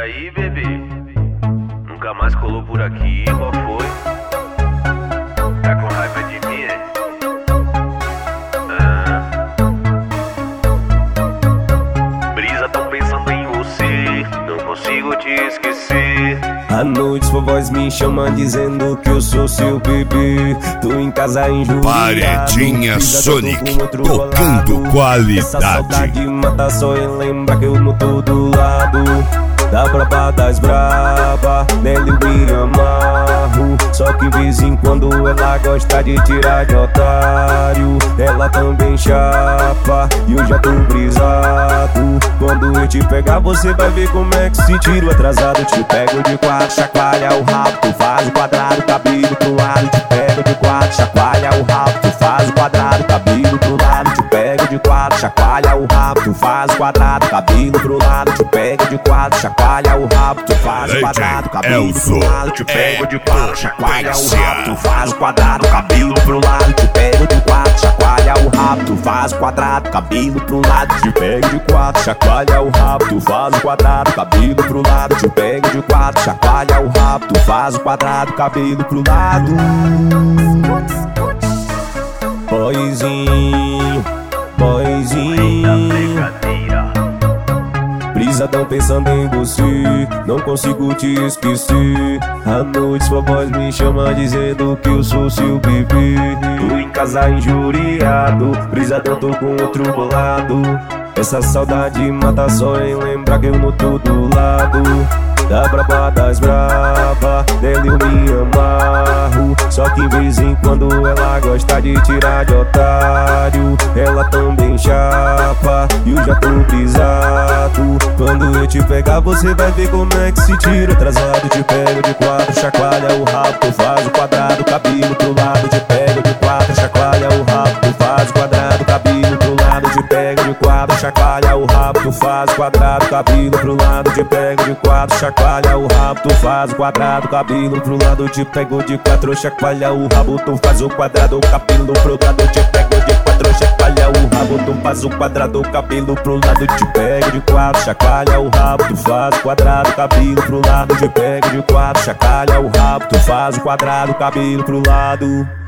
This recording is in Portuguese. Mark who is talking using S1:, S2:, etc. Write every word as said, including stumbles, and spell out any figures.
S1: aí, bebê? Nunca mais colou por aqui, qual foi? Tá com raiva de mim, é? Ah. Brisa, tão pensando em você, não consigo te esquecer.
S2: À noite sua voz me chama dizendo que eu sou seu bebê. Tô em casa injuriado,
S3: Paredinha Sonic, tocando qualidade.
S2: Essa saudade mata só em lembrar que eu não tô do lado da braba das braba, nela eu me amarro. Só que de vez em quando ela gosta de tirar de otário. Ela também chapa e eu já tô brisado. Quando eu te pegar você vai ver como é que se tiro atrasado. Eu te pego de quatro, chacoalha o rabo, tu faz o quadrado, cabelo pro lado. Te pego de quatro, chacoalha o rabo, tu faz o quadrado, cabelo pro lado. Te pego de quatro, chacoalha o rabo, tu faz o quadrado, cabelo pro lado. Te pego de quatro, chacoalha o rabo, tu faz o quadrado, cabelo pro lado. Te pego de quatro, chacoalha o rabo, tu faz o quadrado, cabelo pro lado. Te pego de quatro, chacoalha o rabo, tu faz o quadrado, cabelo pro lado. Te pego de quatro, chacoalha o rabo, tu faz o quadrado, cabelo pro lado. Te pego de quatro, chacoalha o rabo, tu faz o quadrado, cabelo pro lado. Boyzinho, boyzinho, brisa tão pensando em você, não consigo te esquecer. À noite sua voz me chama dizendo que eu sou seu bebê. Tô em casa injuriado, brisa tão tô com outro bolado. Essa saudade mata só em lembrar que eu não tô do lado da braba das braba, nela eu me amarro. Só que de vez em quando ela gosta de tirar de otário. Ela também chapa e eu já tô brisado. Quando eu te pegar você vai ver como é que se tira atrasado. Te pego de quatro, chacoalha o rabo, tu faz o quadrado, cabelo pro lado. Te pego de quatro, chacoalha o rabo, tu faz o quadrado, cabelo pro lado. Te pego de quatro, chacoalha o rabo, tu faz o quadrado, cabelo pro lado. Te pego de quatro, chacoalha o rabo, tu faz o quadrado, cabelo pro lado. Te pego de quatro, chacoalha o rabo, tu faz o quadrado, cabelo pro lado. Te pego de quatro, chacoalha o rabo, tu faz o quadrado, cabelo pro lado. Te pego de quatro, chacoalha o rabo, tu faz o quadrado, cabelo pro lado. Te pego de quatro, chacoalha o rabo, tu faz o quadrado, cabelo pro lado.